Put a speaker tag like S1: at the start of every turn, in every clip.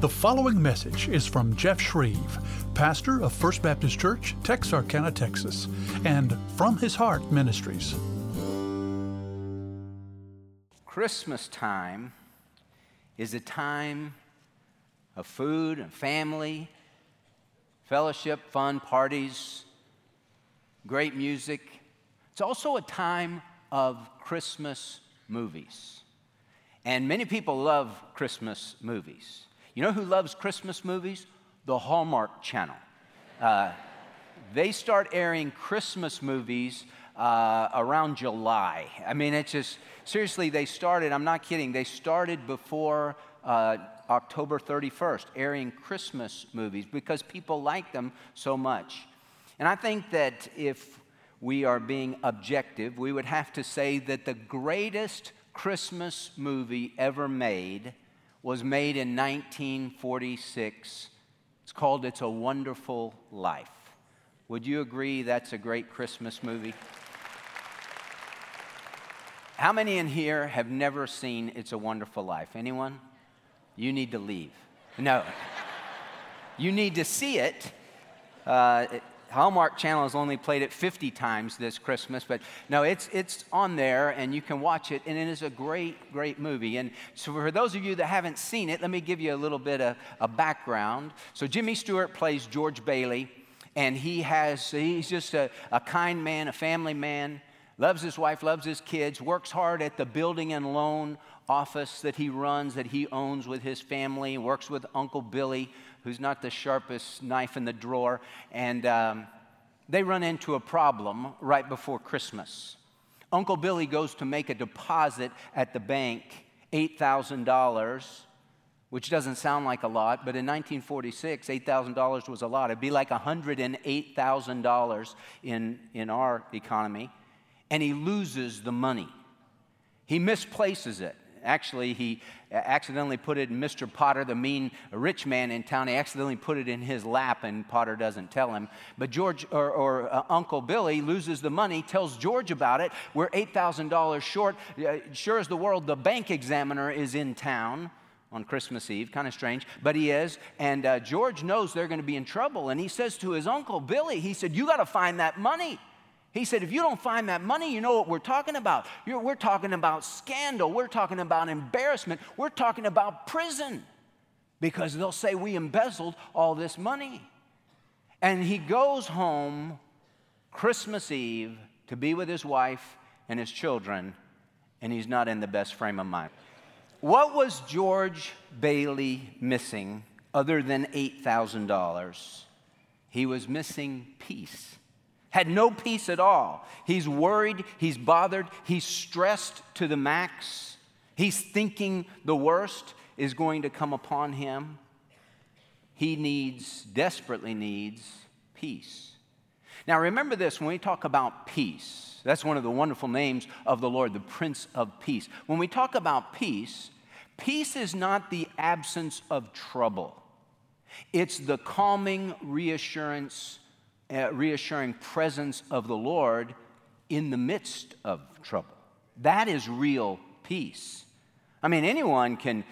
S1: The following message is from Jeff Shreve, pastor of First Baptist Church, Texarkana, Texas, and From His Heart Ministries.
S2: Christmas time is a time of food and family, fellowship, fun, parties, great music. It's also a time of Christmas movies. And many people love Christmas movies. You know who loves Christmas movies? The Hallmark Channel. They start airing Christmas movies around July. I mean, it's just, seriously, they started, I'm not kidding, they started before October 31st, airing Christmas movies because people like them so much. And I think that if we are being objective, we would have to say that the greatest Christmas movie ever made was made in 1946. It's called It's a Wonderful Life. Would you agree that's a great Christmas movie? How many in here have never seen It's a Wonderful Life? Anyone? You need to leave. No. You need to see it. Hallmark Channel has only played it 50 times this Christmas, but no, it's on there, and you can watch it, and it is a great, great movie. And so for those of you that haven't seen it, let me give you a little bit of a background. So Jimmy Stewart plays George Bailey, and he's just a kind man, a family man, loves his wife, loves his kids, works hard at the building and loan office that he runs, that he owns with his family, works with Uncle Billy, who's not the sharpest knife in the drawer, and they run into a problem right before Christmas. Uncle Billy goes to make a deposit at the bank, $8,000, which doesn't sound like a lot, but in 1946, $8,000 was a lot. It'd be like $108,000 in our economy, and he loses the money. He misplaces it. Actually, he accidentally put it in Mr. Potter, the mean rich man in town. He accidentally put it in his lap, and Potter doesn't tell him. But George or Uncle Billy loses the money, tells George about it. We're $8,000 short. Sure as the world, the bank examiner is in town on Christmas Eve. Kind of strange, but he is. And George knows they're going to be in trouble. And he says to his Uncle Billy, he said, "You got to find that money." He said, "If you don't find that money, you know what we're talking about. We're talking about scandal. We're talking about embarrassment. We're talking about prison, because they'll say we embezzled all this money." And he goes home Christmas Eve to be with his wife and his children, and he's not in the best frame of mind. What was George Bailey missing other than $8,000? He was missing peace. Had no peace at all. He's worried, he's bothered, he's stressed to the max. He's thinking the worst is going to come upon him. He desperately needs peace. Now remember this, when we talk about peace, that's one of the wonderful names of the Lord, the Prince of Peace. When we talk about peace, peace is not the absence of trouble. It's the calming reassuring presence of the Lord in the midst of trouble. That is real peace. I mean, anyone can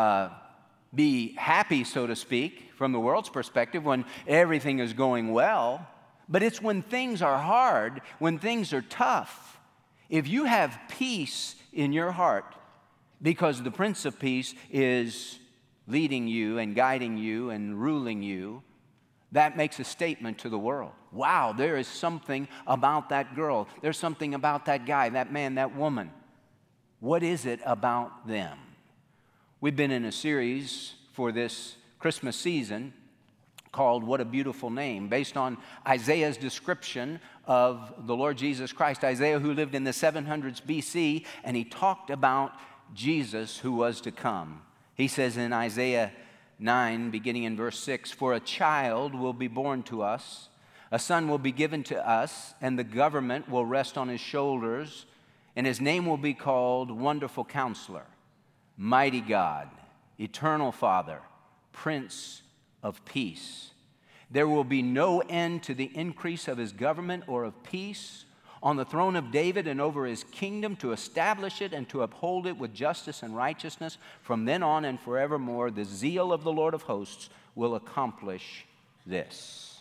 S2: be happy, so to speak, from the world's perspective when everything is going well, but it's when things are hard, when things are tough. If you have peace in your heart because the Prince of Peace is leading you and guiding you and ruling you, that makes a statement to the world. Wow, there is something about that girl. There's something about that guy, that man, that woman. What is it about them? We've been in a series for this Christmas season called What a Beautiful Name, based on Isaiah's description of the Lord Jesus Christ. Isaiah, who lived in the 700s BC, and he talked about Jesus who was to come. He says in Isaiah 9, beginning in verse 6, "For a child will be born to us, a son will be given to us, and the government will rest on his shoulders, and his name will be called Wonderful Counselor, Mighty God, Eternal Father, Prince of Peace. There will be no end to the increase of his government or of peace on the throne of David and over his kingdom, to establish it and to uphold it with justice and righteousness from then on and forevermore. The zeal of the Lord of hosts will accomplish this.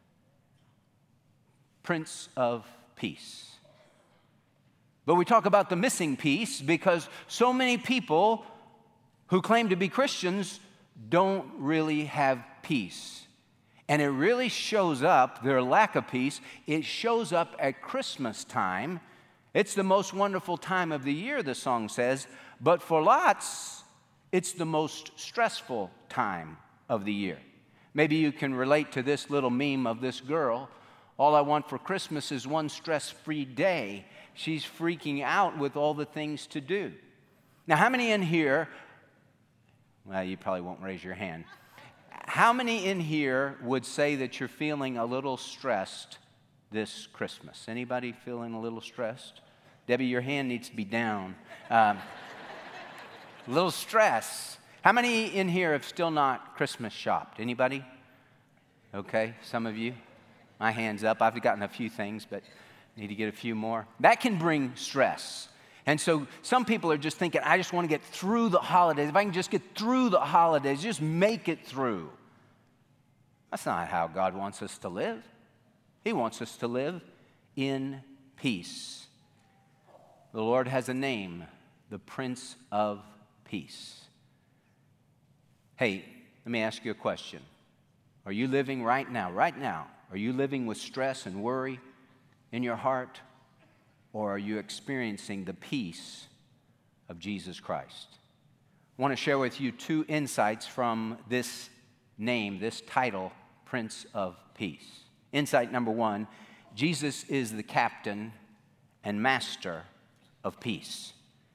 S2: Prince of Peace. But we talk about the missing piece because so many people who claim to be Christians don't really have peace. And it really shows up, their lack of peace, it shows up at Christmas time. It's the most wonderful time of the year, the song says, but for lots, it's the most stressful time of the year. Maybe you can relate to this little meme of this girl. All I want for Christmas is one stress-free day. She's freaking out with all the things to do. Now, how many in here, well, you probably won't raise your hand. How many in here would say that you're feeling a little stressed this Christmas? Anybody feeling a little stressed? Debbie, your hand needs to be down. A little stress. How many in here have still not Christmas shopped? Anybody? Okay, some of you. My hand's up. I've gotten a few things, but need to get a few more. That can bring stress. And so some people are just thinking, I just want to get through the holidays. If I can just get through the holidays, just make it through. That's not how God wants us to live. He wants us to live in peace. The Lord has a name, the Prince of Peace. Hey, let me ask you a question. Are you living right now, are you living with stress and worry in your heart? Or are you experiencing the peace of Jesus Christ? I want to share with you two insights from this name, this title, Prince of Peace. Insight number one, Jesus is the captain and master of peace.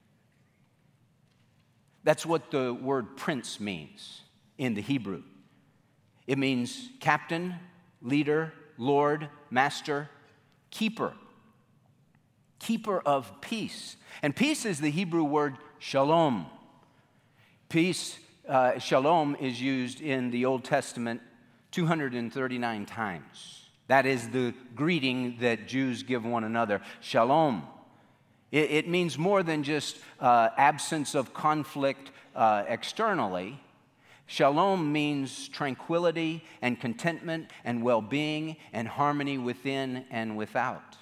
S2: That's what the word prince means in the Hebrew. It means captain, leader, lord, master, keeper. Keeper of peace. And peace is the Hebrew word shalom. Peace, shalom, is used in the Old Testament 239 times. That is the greeting that Jews give one another, shalom. It means more than just absence of conflict externally. Shalom means tranquility and contentment and well-being and harmony within and without.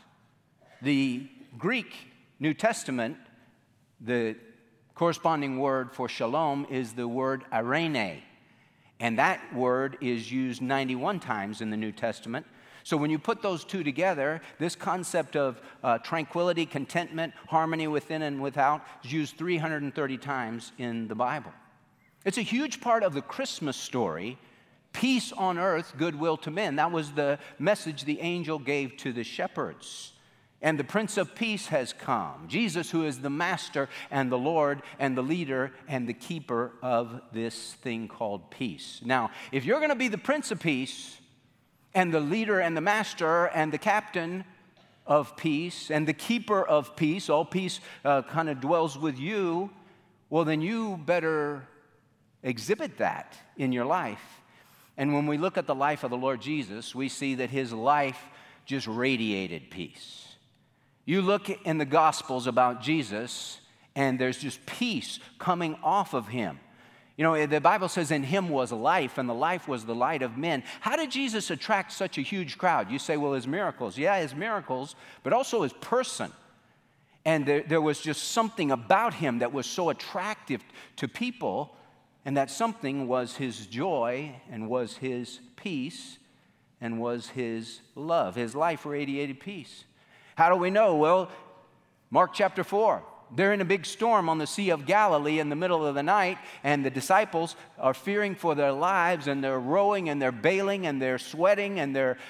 S2: The Greek New Testament, the corresponding word for shalom is the word eirene. And that word is used 91 times in the New Testament. So when you put those two together, this concept of tranquility, contentment, harmony within and without is used 330 times in the Bible. It's a huge part of the Christmas story, peace on earth, goodwill to men. That was the message the angel gave to the shepherds. And the Prince of Peace has come. Jesus, who is the master and the Lord and the leader and the keeper of this thing called peace. Now, if you're going to be the Prince of Peace and the leader and the master and the captain of peace and the keeper of peace, all peace kind of dwells with you, well, then you better exhibit that in your life. And when we look at the life of the Lord Jesus, we see that his life just radiated peace. You look in the Gospels about Jesus, and there's just peace coming off of him. You know, the Bible says in him was life, and the life was the light of men. How did Jesus attract such a huge crowd? You say, well, his miracles. Yeah, his miracles, but also his person. And there was just something about him that was so attractive to people, and that something was his joy, and was his peace, and was his love. His life radiated peace. How do we know? Well, Mark chapter 4. They're in a big storm on the Sea of Galilee in the middle of the night, and the disciples are fearing for their lives, and they're rowing, and they're bailing, and they're sweating, and they're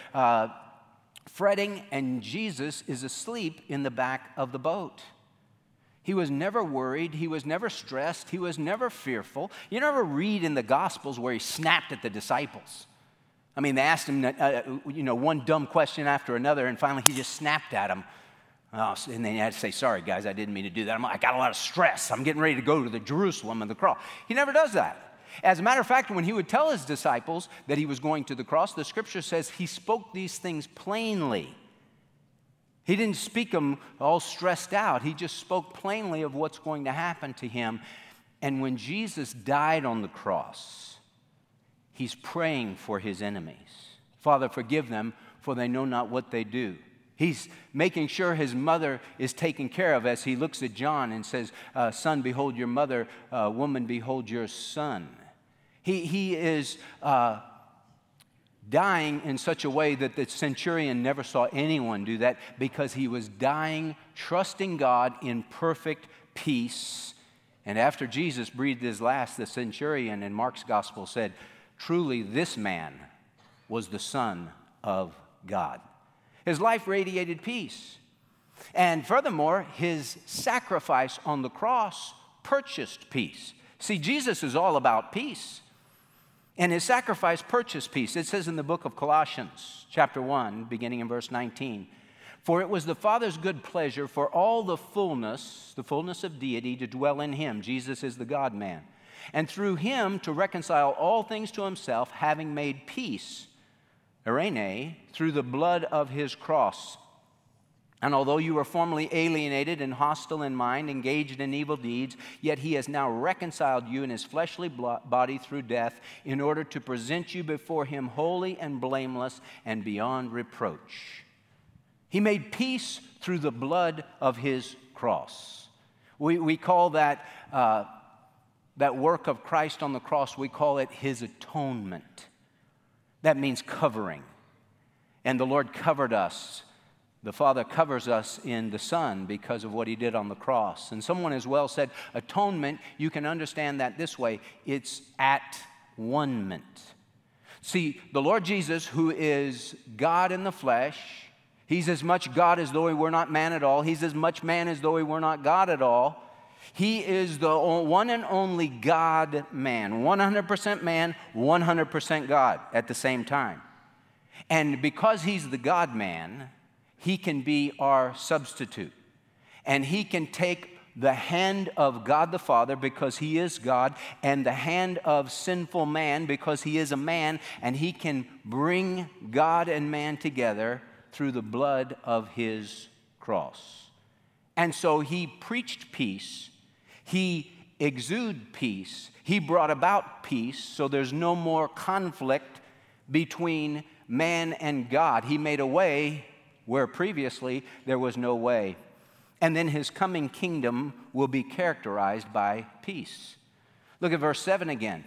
S2: fretting, and Jesus is asleep in the back of the boat. He was never worried. He was never stressed. He was never fearful. You never read in the Gospels where he snapped at the disciples. I mean, they asked him, one dumb question after another, and finally he just snapped at them. Oh, and then he had to say, sorry, guys, I didn't mean to do that. I got a lot of stress. I'm getting ready to go to the Jerusalem and the cross. He never does that. As a matter of fact, when he would tell his disciples that he was going to the cross, the Scripture says he spoke these things plainly. He didn't speak them all stressed out. He just spoke plainly of what's going to happen to him. And when Jesus died on the cross, he's praying for his enemies. Father, forgive them, for they know not what they do. He's making sure his mother is taken care of as he looks at John and says, son, behold your mother, woman, behold your son. He is dying in such a way that the centurion never saw anyone do that, because he was dying, trusting God in perfect peace. And after Jesus breathed his last, the centurion in Mark's gospel said, truly this man was the Son of God. His life radiated peace. And furthermore, his sacrifice on the cross purchased peace. See, Jesus is all about peace. And his sacrifice purchased peace. It says in the book of Colossians, chapter 1, beginning in verse 19, for it was the Father's good pleasure for all the fullness of deity to dwell in him. Jesus is the God-man. And through him to reconcile all things to himself, having made peace, eirene, through the blood of his cross. And although you were formerly alienated and hostile in mind, engaged in evil deeds, yet he has now reconciled you in his fleshly body through death, in order to present you before him holy and blameless and beyond reproach. He made peace through the blood of his cross. We call that work of Christ on the cross, we call it his atonement. That means covering. And the Lord covered us. The Father covers us in the Son because of what he did on the cross. And someone as well said, atonement, you can understand that this way, it's at-one-ment. See, the Lord Jesus, who is God in the flesh, he's as much God as though he were not man at all. He's as much man as though he were not God at all. He is the one and only God-man, 100% man, 100% God at the same time. And because he's the God-man, he can be our substitute. And he can take the hand of God the Father because he is God, and the hand of sinful man because he is a man, and he can bring God and man together through the blood of his cross. And so he preached peace. He exuded peace. He brought about peace, so there's no more conflict between man and God. He made a way where previously there was no way. And then his coming kingdom will be characterized by peace. Look at verse 7 again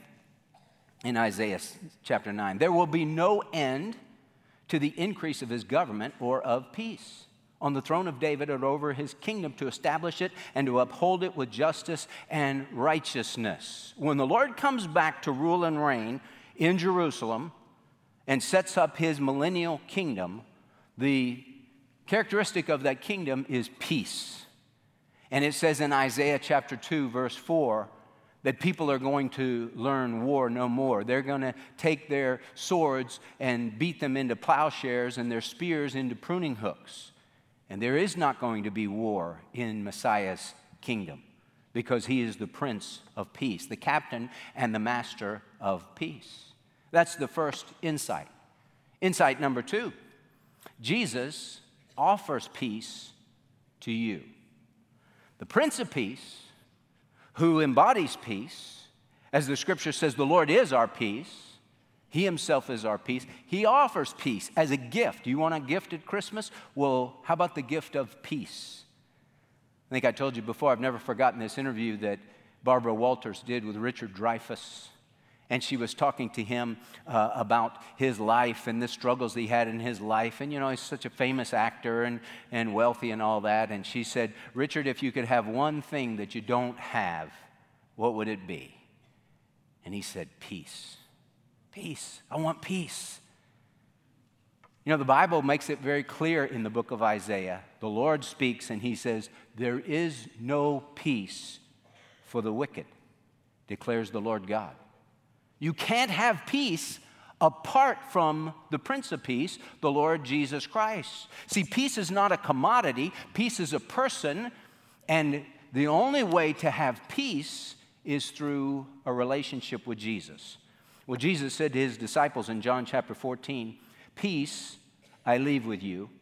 S2: in Isaiah chapter 9. There will be no end to the increase of his government or of peace on the throne of David and over his kingdom, to establish it and to uphold it with justice and righteousness. When the Lord comes back to rule and reign in Jerusalem and sets up his millennial kingdom, the characteristic of that kingdom is peace. And it says in Isaiah chapter 2, verse 4, that people are going to learn war no more. They're going to take their swords and beat them into plowshares and their spears into pruning hooks. And there is not going to be war in Messiah's kingdom, because he is the Prince of Peace, the captain and the master of peace. That's the first insight. Insight number 2, Jesus offers peace to you. The Prince of Peace, who embodies peace, as the scripture says, the Lord is our peace. He himself is our peace. He offers peace as a gift. You want a gift at Christmas? Well, how about the gift of peace? I think I told you before, I've never forgotten this interview that Barbara Walters did with Richard Dreyfuss. And she was talking to him about his life and the struggles he had in his life. And, you know, he's such a famous actor and wealthy and all that. And she said, Richard, if you could have one thing that you don't have, what would it be? And he said, peace. Peace. I want peace. You know, the Bible makes it very clear in the book of Isaiah. The Lord speaks and he says, there is no peace for the wicked, declares the Lord God. You can't have peace apart from the Prince of Peace, the Lord Jesus Christ. See, peace is not a commodity. Peace is a person. And the only way to have peace is through a relationship with Jesus. Well, Jesus said to his disciples in John chapter 14, peace I leave with you.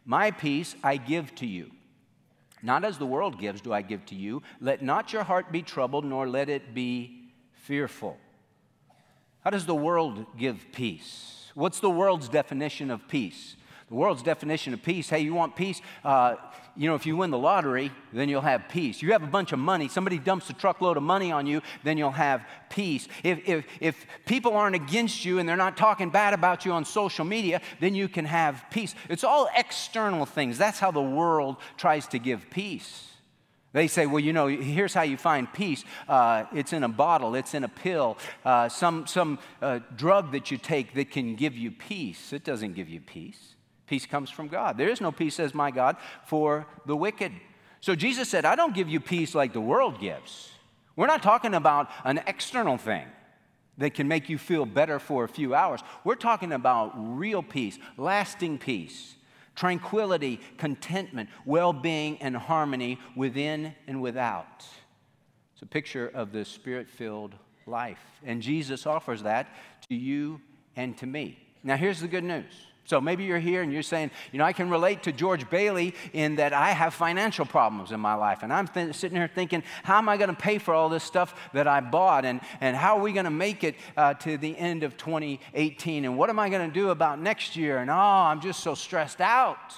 S2: My peace I give to you. Not as the world gives do I give to you. Let not your heart be troubled, nor let it be fearful. How does the world give peace? What's the world's definition of peace? The world's definition of peace, hey, you want peace? If you win the lottery, then you'll have peace. You have a bunch of money, somebody dumps a truckload of money on you, then you'll have peace. If people aren't against you and they're not talking bad about you on social media, then you can have peace. It's all external things. That's how the world tries to give peace. They say, well, here's how you find peace. It's in a bottle. It's in a pill. Some drug that you take that can give you peace. It doesn't give you peace. Peace comes from God. There is no peace, says my God, for the wicked. So Jesus said, I don't give you peace like the world gives. We're not talking about an external thing that can make you feel better for a few hours. We're talking about real peace, lasting peace, tranquility, contentment, well-being, and harmony within and without. It's a picture of the Spirit-filled life. And Jesus offers that to you and to me. Now, here's the good news. So maybe you're here and you're saying, I can relate to George Bailey in that I have financial problems in my life. And I'm sitting here thinking, how am I going to pay for all this stuff that I bought? And how are we going to make it to the end of 2018? And what am I going to do about next year? And I'm just so stressed out.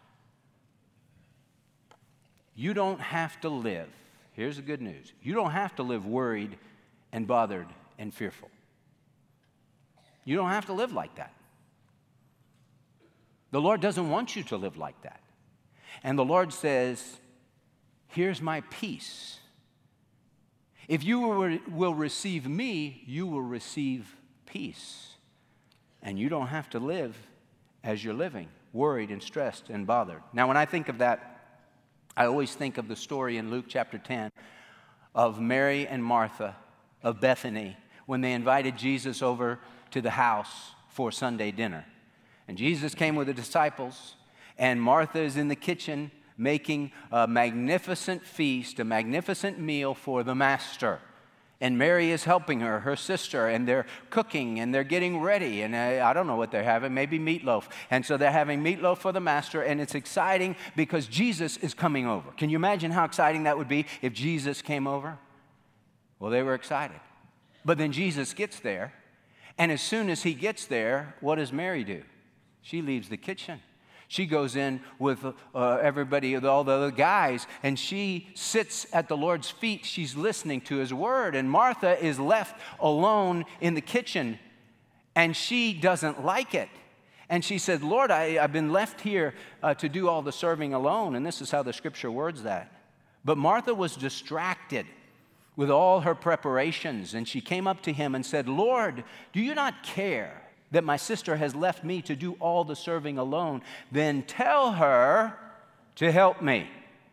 S2: You don't have to live. Here's the good news. You don't have to live worried and bothered and fearful. You don't have to live like that. The Lord doesn't want you to live like that. And the Lord says, here's my peace. If you will receive me, you will receive peace. And you don't have to live as you're living, worried and stressed and bothered. Now, when I think of that, I always think of the story in Luke chapter 10 of Mary and Martha of Bethany when they invited Jesus over to the house for Sunday dinner. And Jesus came with the disciples, and Martha is in the kitchen making a magnificent feast, a magnificent meal for the Master. And Mary is helping her sister, and they're cooking, and they're getting ready. And I don't know what they're having, maybe meatloaf. And so they're having meatloaf for the Master, and it's exciting because Jesus is coming over. Can you imagine how exciting that would be if Jesus came over? Well, they were excited. But then Jesus gets there, and as soon as he gets there, what does Mary do? She leaves the kitchen. She goes in with everybody, with all the other guys, and she sits at the Lord's feet. She's listening to his word. And Martha is left alone in the kitchen, and she doesn't like it. And she said, Lord, I've been left here to do all the serving alone. And this is how the scripture words that. But Martha was distracted with all her preparations, and she came up to him and said, Lord, do you not care that my sister has left me to do all the serving alone? Then tell her to help me.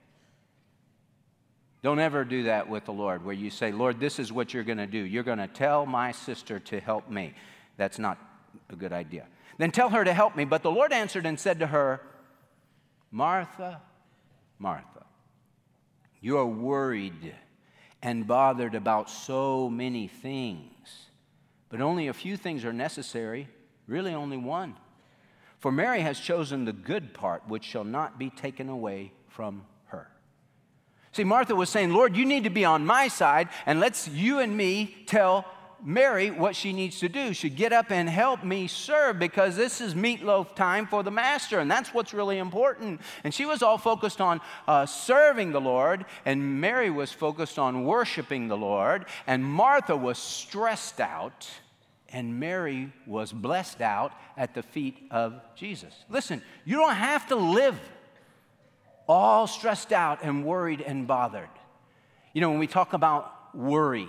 S2: Don't ever do that with the Lord, where you say, Lord, this is what you're going to do. You're going to tell my sister to help me. That's not a good idea. Then tell her to help me. But the Lord answered and said to her, Martha, Martha, you are worried and bothered about so many things. But only a few things are necessary, really only one. For Mary has chosen the good part, which shall not be taken away from her. See, Martha was saying, Lord, you need to be on my side, and let's you and me tell Mary what she needs to do. She get up and help me serve, because this is meatloaf time for the Master, and that's what's really important. And she was all focused on serving the Lord, and Mary was focused on worshiping the Lord, and Martha was stressed out, and Mary was blessed out at the feet of Jesus. Listen, you don't have to live all stressed out and worried and bothered. When we talk about worry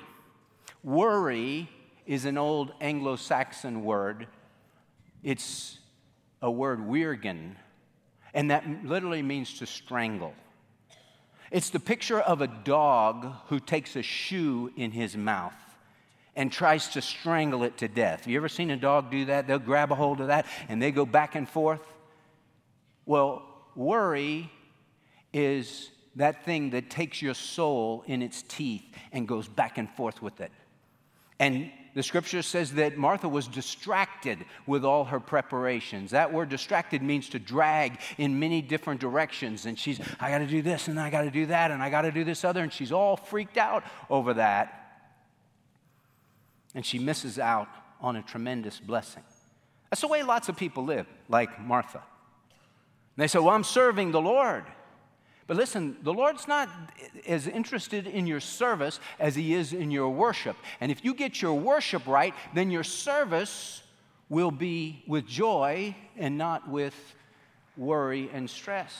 S2: is an old Anglo-Saxon word. It's a word, wirgen, and that literally means to strangle. It's the picture of a dog who takes a shoe in his mouth and tries to strangle it to death. Have you ever seen a dog do that? They'll grab a hold of that and they go back and forth. Well, worry is that thing that takes your soul in its teeth and goes back and forth with it. And the scripture says that Martha was distracted with all her preparations. That word distracted means to drag in many different directions. And she's, I got to do this, and I got to do that, and I got to do this other. And she's all freaked out over that. And she misses out on a tremendous blessing. That's the way lots of people live, like Martha. And they say, well, I'm serving the Lord. But listen, the Lord's not as interested in your service as He is in your worship. And if you get your worship right, then your service will be with joy and not with worry and stress.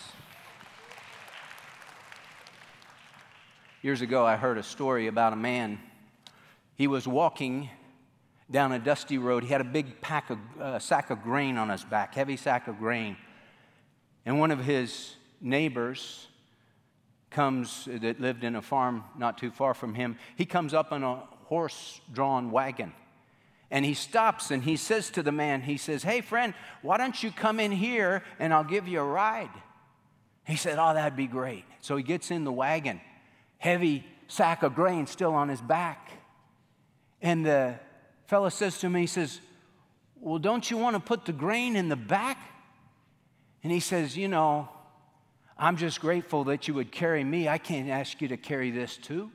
S2: Years ago, I heard a story about a man. He was walking down a dusty road. He had a big sack of grain on his back, heavy sack of grain. And one of his neighbors that lived in a farm not too far from him. He comes up in a horse-drawn wagon. And he stops and he says to the man, he says, hey, friend, why don't you come in here and I'll give you a ride? He said, oh, that'd be great. So he gets in the wagon, heavy sack of grain still on his back. And the fellow says to me, he says, well, don't you want to put the grain in the back? And he says, you know, I'm just grateful that you would carry me. I can't ask you to carry this too.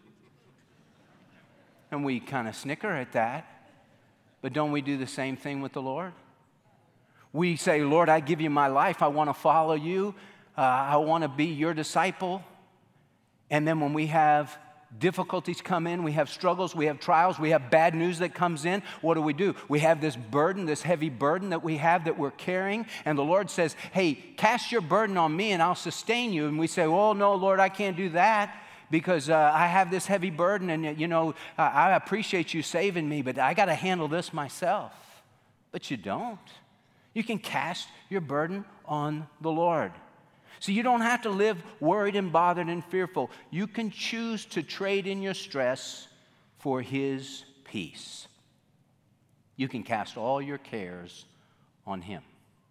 S2: And we kind of snicker at that. But don't we do the same thing with the Lord? We say, Lord, I give you my life. I want to follow you. I want to be your disciple. And then when we have difficulties come in, we have struggles, we have trials, we have bad news that comes in, what do? We have this burden, this heavy burden that we have that we're carrying, and the Lord says, hey, cast your burden on me and I'll sustain you. And we say, well, no, Lord, I can't do that because I have this heavy burden and, you know, I appreciate you saving me, but I got to handle this myself. But you don't. You can cast your burden on the Lord. So you don't have to live worried and bothered and fearful. You can choose to trade in your stress for His peace. You can cast all your cares on Him.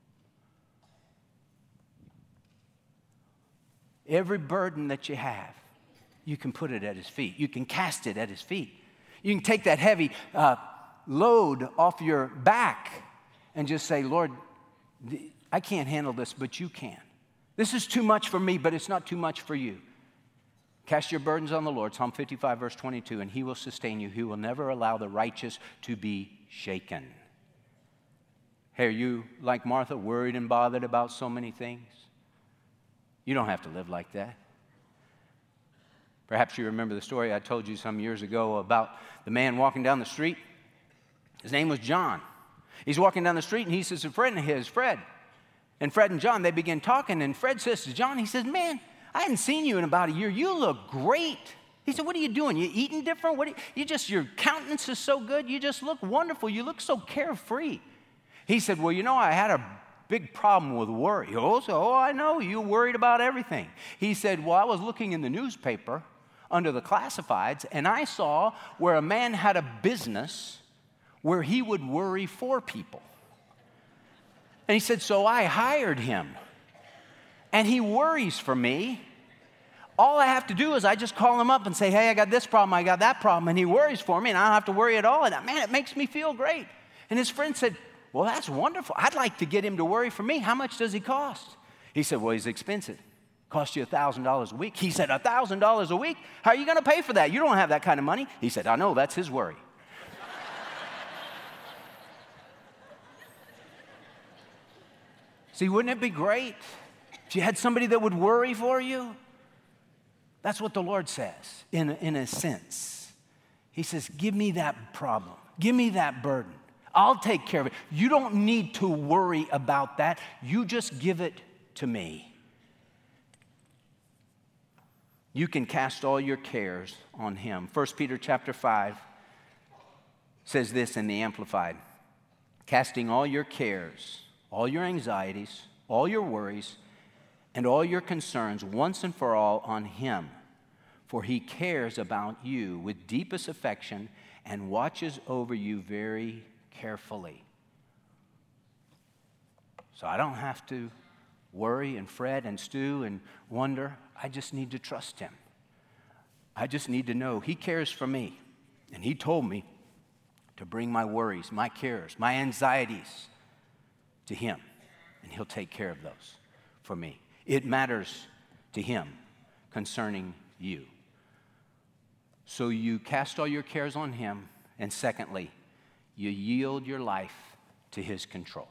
S2: Every burden that you have, you can put it at His feet. You can cast it at His feet. You can take that heavy load off your back and just say, Lord, I can't handle this, but you can. This is too much for me, but it's not too much for you. Cast your burdens on the Lord, Psalm 55, verse 22, and He will sustain you. He will never allow the righteous to be shaken. Hey, are you, like Martha, worried and bothered about so many things? You don't have to live like that. Perhaps you remember the story I told you some years ago about the man walking down the street. His name was John. He's walking down the street, and he says to a friend of his, Fred. And Fred and John, they begin talking, and Fred says to John, he says, man, I hadn't seen you in about a year. You look great. He said, what are you doing? You eating different? Your countenance is so good. You just look wonderful. You look so carefree. He said, well, you know, I had a big problem with worry. Oh, I know. You worried about everything. He said, well, I was looking in the newspaper under the classifieds, and I saw where a man had a business where he would worry for people. And he said, so I hired him. And he worries for me. All I have to do is I just call him up and say, hey, I got this problem, I got that problem. And he worries for me, and I don't have to worry at all. And man, it makes me feel great. And his friend said, well, that's wonderful. I'd like to get him to worry for me. How much does he cost? He said, well, he's expensive. Cost you $1,000 a week. He said, $1,000 a week? How are you going to pay for that? You don't have that kind of money. He said, I know, that's his worry. See, wouldn't it be great if you had somebody that would worry for you? That's what the Lord says, in a sense. He says, give me that problem. Give me that burden. I'll take care of it. You don't need to worry about that. You just give it to me. You can cast all your cares on Him. 1 Peter chapter 5 says this in the Amplified. Casting all your cares, all your anxieties, all your worries, and all your concerns once and for all on Him, for He cares about you with deepest affection and watches over you very carefully. So I don't have to worry and fret and stew and wonder. I just need to trust Him. I just need to know He cares for me. And He told me to bring my worries, my cares, my anxieties to him, and he'll take care of those for me. It matters to him concerning you. So you cast all your cares on him, and secondly, you yield your life to his control.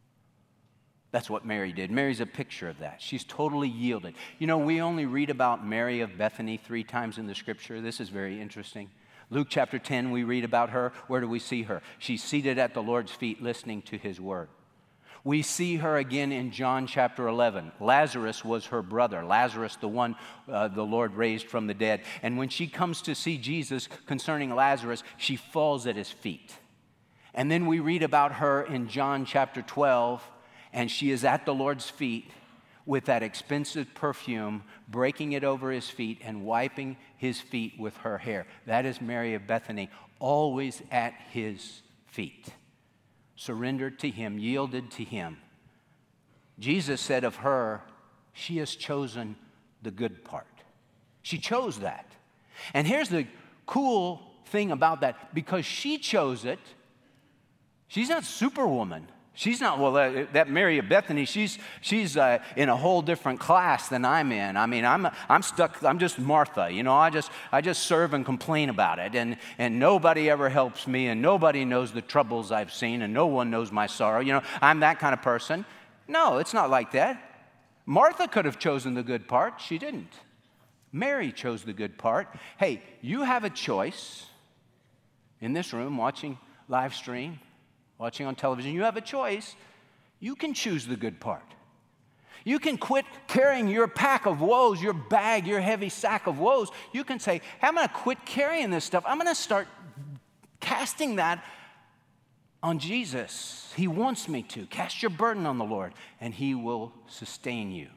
S2: That's what Mary did. Mary's a picture of that. She's totally yielded. You know, we only read about Mary of Bethany 3 times in the scripture. This is very interesting. Luke chapter 10, we read about her. Where do we see her? She's seated at the Lord's feet listening to his word. We see her again in John chapter 11. Lazarus was her brother. Lazarus, the one the Lord raised from the dead. And when she comes to see Jesus concerning Lazarus, she falls at his feet. And then we read about her in John chapter 12, and she is at the Lord's feet with that expensive perfume, breaking it over his feet and wiping his feet with her hair. That is Mary of Bethany, always at his feet, surrendered to him, yielded to him. Jesus said of her, she has chosen the good part. She chose that. And here's the cool thing about that. Because she chose it, she's not Superwoman. She's not, well, that Mary of Bethany, she's in a whole different class than I'm in. I mean, I'm stuck, I'm just Martha, you know, I just serve and complain about it, and nobody ever helps me, and nobody knows the troubles I've seen, and no one knows my sorrow. You know, I'm that kind of person. No, it's not like that. Martha could have chosen the good part. She didn't. Mary chose the good part. Hey, you have a choice in this room watching live stream, watching on television. You have a choice. You can choose the good part. You can quit carrying your pack of woes, your bag, your heavy sack of woes. You can say, hey, I'm going to quit carrying this stuff. I'm going to start casting that on Jesus. He wants me to. Cast your burden on the Lord, and he will sustain you.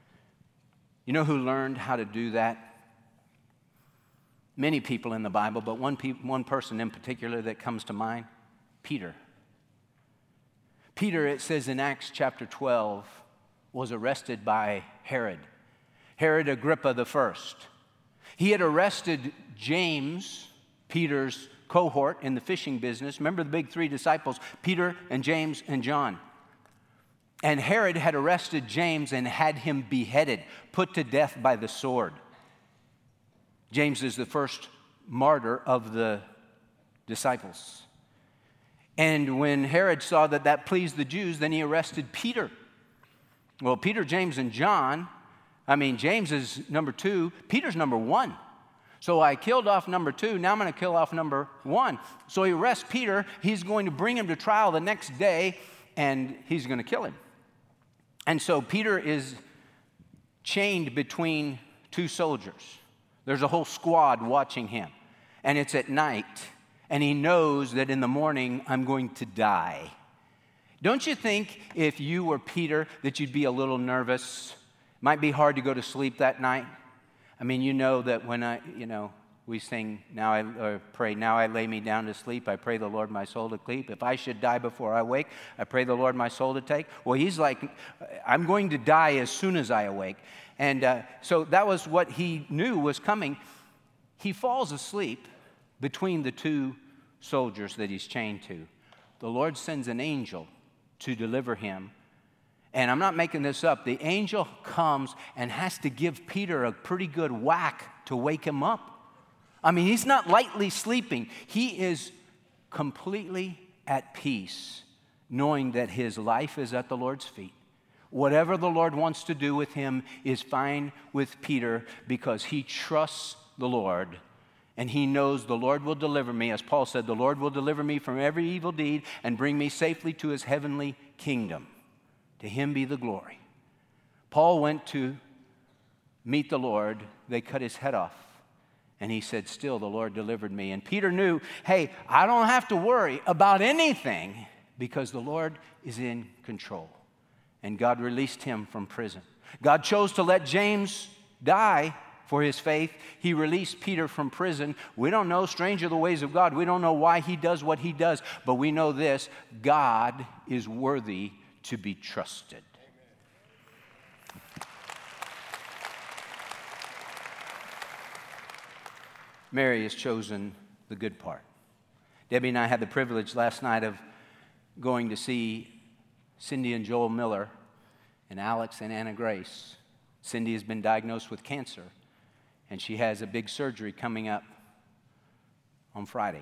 S2: You know who learned how to do that? Many people in the Bible, but one person in particular that comes to mind, Peter. Peter, it says in Acts chapter 12, was arrested by Herod Agrippa I. He had arrested James, Peter's cohort in the fishing business. Remember the big 3 disciples, Peter and James and John. And Herod had arrested James and had him beheaded, put to death by the sword. James is the first martyr of the disciples. And when Herod saw that that pleased the Jews, then he arrested Peter. Well, Peter, James, and John, James is number 2, Peter's number 1. So I killed off number 2, now I'm going to kill off number 1. So he arrests Peter, he's going to bring him to trial the next day, and he's going to kill him. And so Peter is chained between 2 soldiers. There's a whole squad watching him, and it's at night. And he knows that in the morning, I'm going to die. Don't you think if you were Peter that you'd be a little nervous? Might be hard to go to sleep that night. I mean, you know that when we sing, pray, now I lay me down to sleep. I pray the Lord my soul to keep. If I should die before I wake, I pray the Lord my soul to take. Well, he's like, I'm going to die as soon as I awake. And so that was what he knew was coming. He falls asleep between the 2 soldiers that he's chained to. The Lord sends an angel to deliver him. And I'm not making this up. The angel comes and has to give Peter a pretty good whack to wake him up. I mean, he's not lightly sleeping. He is completely at peace, knowing that his life is at the Lord's feet. Whatever the Lord wants to do with him is fine with Peter because he trusts the Lord. And he knows the Lord will deliver me. As Paul said, the Lord will deliver me from every evil deed and bring me safely to his heavenly kingdom. To him be the glory. Paul went to meet the Lord. They cut his head off. And he said, still, the Lord delivered me. And Peter knew, hey, I don't have to worry about anything because the Lord is in control. And God released him from prison. God chose to let James die for his faith. He released Peter from prison. We don't know, strange are the ways of God. We don't know why he does what he does, but we know this: God is worthy to be trusted. Mary has chosen the good part. Debbie and I had the privilege last night of going to see Cindy and Joel Miller and Alex and Anna Grace. Cindy has been diagnosed with cancer, and she has a big surgery coming up on Friday.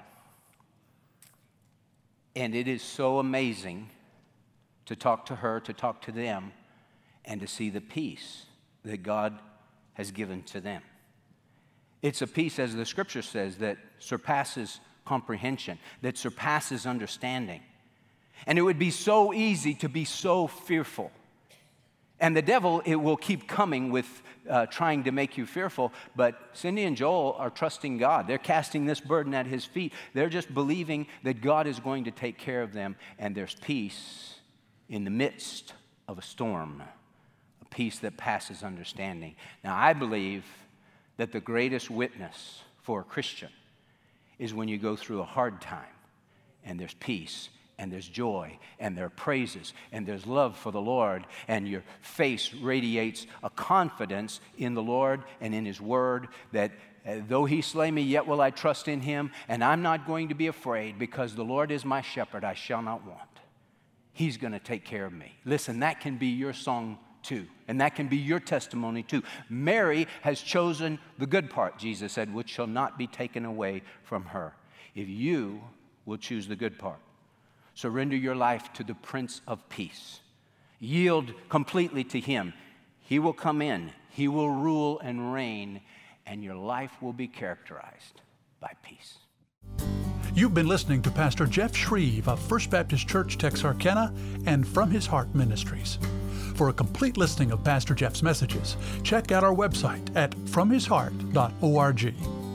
S2: And it is so amazing to talk to her, to talk to them, and to see the peace that God has given to them. It's a peace, as the scripture says, that surpasses comprehension, that surpasses understanding. And it would be so easy to be so fearful. And the devil, it will keep coming with trying to make you fearful. But Cindy and Joel are trusting God. They're casting this burden at his feet. They're just believing that God is going to take care of them. And there's peace in the midst of a storm, a peace that passes understanding. Now, I believe that the greatest witness for a Christian is when you go through a hard time and there's peace and there's joy and there are praises and there's love for the Lord, and your face radiates a confidence in the Lord and in his word that though he slay me, yet will I trust in him, and I'm not going to be afraid because the Lord is my shepherd, I shall not want. He's going to take care of me. Listen, that can be your song too, and that can be your testimony too. Mary has chosen the good part, Jesus said, which shall not be taken away from her. If you will choose the good part, surrender your life to the Prince of Peace, yield completely to him, he will come in, he will rule and reign, and your life will be characterized by peace.
S1: You've been listening to Pastor Jeff Shreve of First Baptist Church, Texarkana, and From His Heart Ministries. For a complete listing of Pastor Jeff's messages, check out our website at fromhisheart.org.